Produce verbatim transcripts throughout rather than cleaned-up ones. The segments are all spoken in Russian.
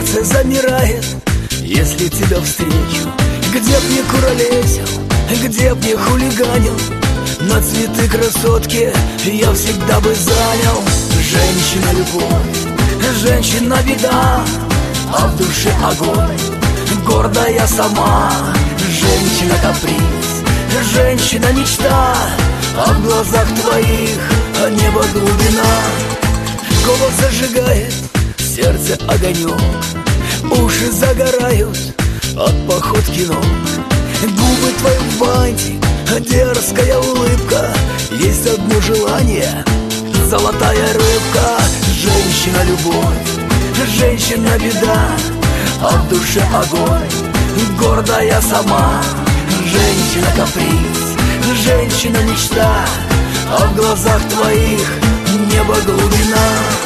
сердце замирает, если тебя встречу. Где б не куролесил, где б не хулиганил, на цветы красотки я всегда бы занял. Женщина любовь, женщина беда, а в душе огонь, гордая сама. Женщина каприз, женщина мечта, а в глазах твоих небо глубина. Голос зажигает, сердце огонек, уши загорают от походки ног. Губы твои в бантик, дерзкая улыбка, есть одно желание — золотая рыбка. Женщина любовь, женщина беда, а в душе огонь, гордая сама. Женщина каприз, женщина мечта, а в глазах твоих небо глубина.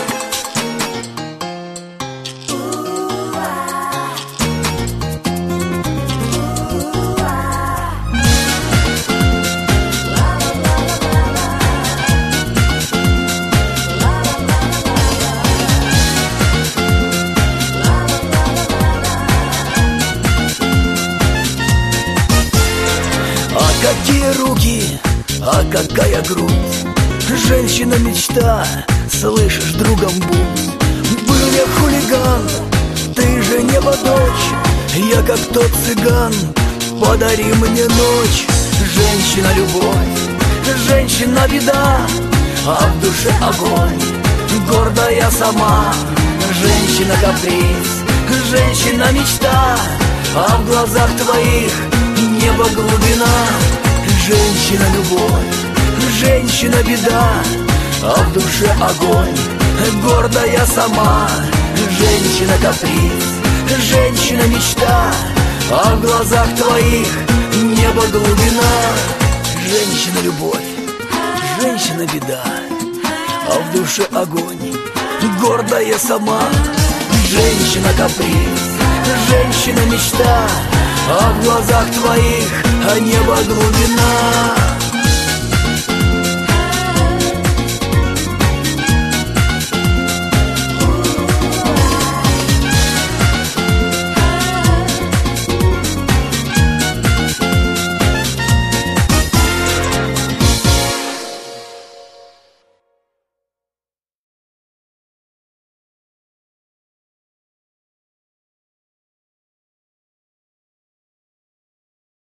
Какие руки, а какая грудь, женщина мечта, слышишь, другом будь. Был я хулиган, ты же небо дочь, я как тот цыган, подари мне ночь. Женщина любовь, женщина беда, а в душе огонь, гордая сама. Женщина каприз, женщина мечта, а в глазах твоих небо глубина. Женщина любовь, женщина беда, а в душе огонь, гордая сама. Женщина каприз, женщина мечта, а в глазах твоих небо глубина. Женщина любовь, женщина беда, а в душе огонь, гордая сама. Женщина каприз, женщина мечта, а в глазах твоих небо глубина.